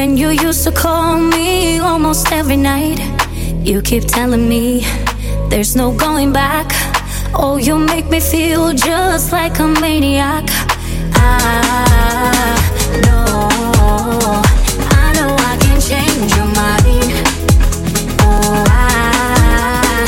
When you used to call me almost every night, you keep telling me there's no going back. Oh, you make me feel just like a maniac. I know I can change your mind. Oh, I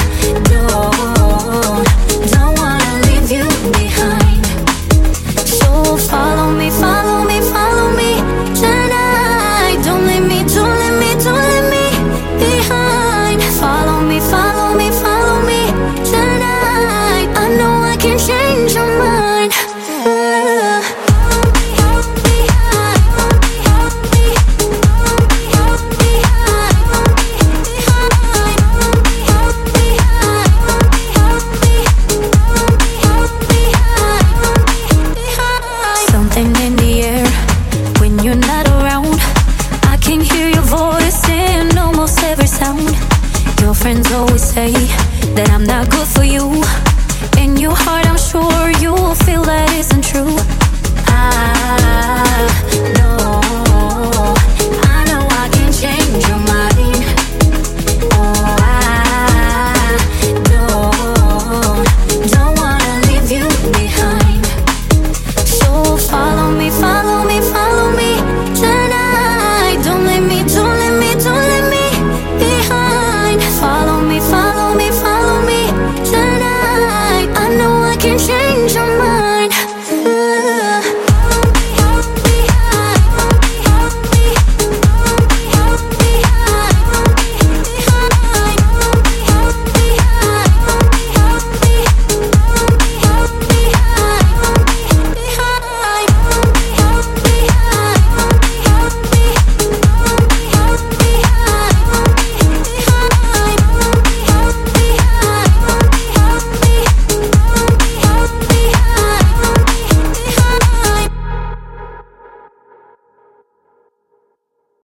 don't wanna leave you behind. So follow me, follow me, follow me tonight. Don't leave me, don't leave me, don't leave me behind. Follow me, follow me, follow me tonight. I know I can change your mind. Something in the air when you're not around. I can hear your voice in almost every sound. Your friends always say that I'm not good for you. In your heart I'm sure you'll feel that isn't true. I